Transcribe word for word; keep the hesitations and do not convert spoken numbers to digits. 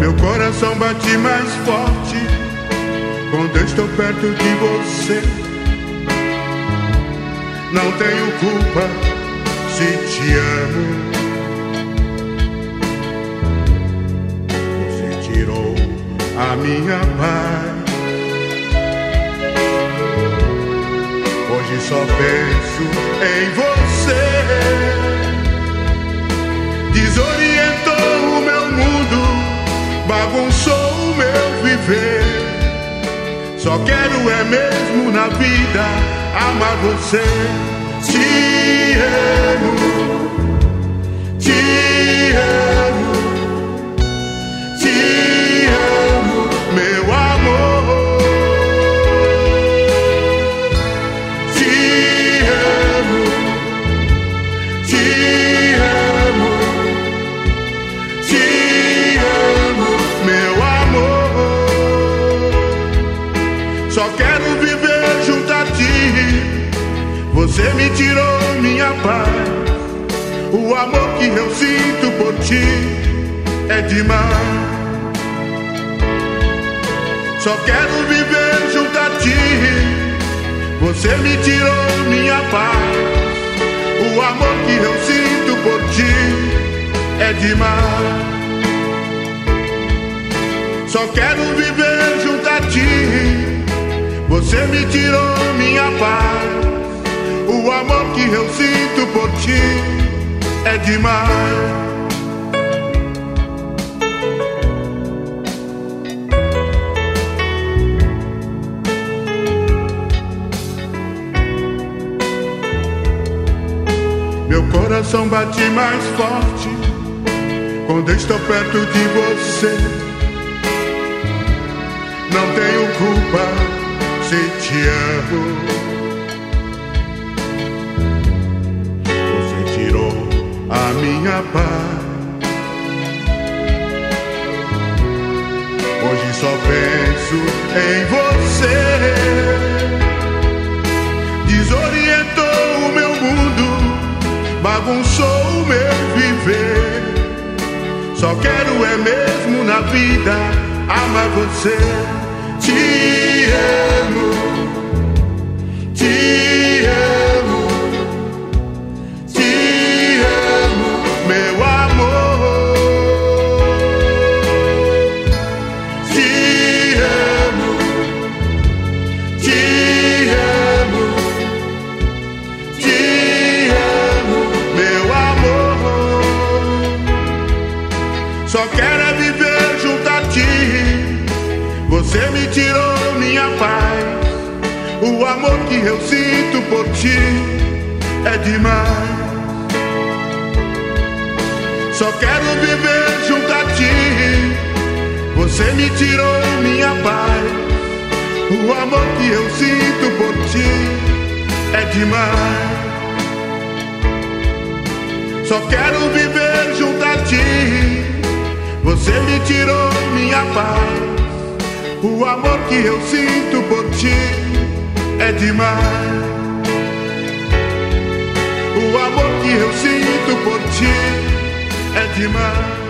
Meu coração bate mais forte quando eu estou perto de você. Não tenho culpa se te amo. Você tirou a minha paz. Hoje só penso em você. Desorientou o meu mundo, bagunçou o meu viver. Só quero é mesmo na vida amar você. Te amo, te amo, te amo, meu amor. Te amo, te amo, te amo, meu amor. Só quero viver junto a ti. Você me tirou minha paz. O amor que eu sinto por ti é demais. Só quero viver junto a ti. Você me tirou minha paz. O amor que eu sinto por ti é demais. Só quero viver junto a ti. Você me tirou minha paz. O amor que eu sinto por ti é demais. Meu coração bate mais forte quando estou perto de você. Não tenho culpa se te amo. A minha paz. Hoje só penso em você. Desorientou o meu mundo, bagunçou o meu viver. Só quero é mesmo na vida amar você. Te amo, te amo, meu amor. Te amo, te amo, te amo, meu amor. Só quero é viver junto a ti. Você me tirou minha paz. O amor que eu sinto por ti é demais. Só quero viver junto a ti. Você me tirou minha paz. O amor que eu sinto por ti é demais. Só quero viver junto a ti. Você me tirou minha paz. O amor que eu sinto por ti é demais. O amor que eu sinto por ti é demais.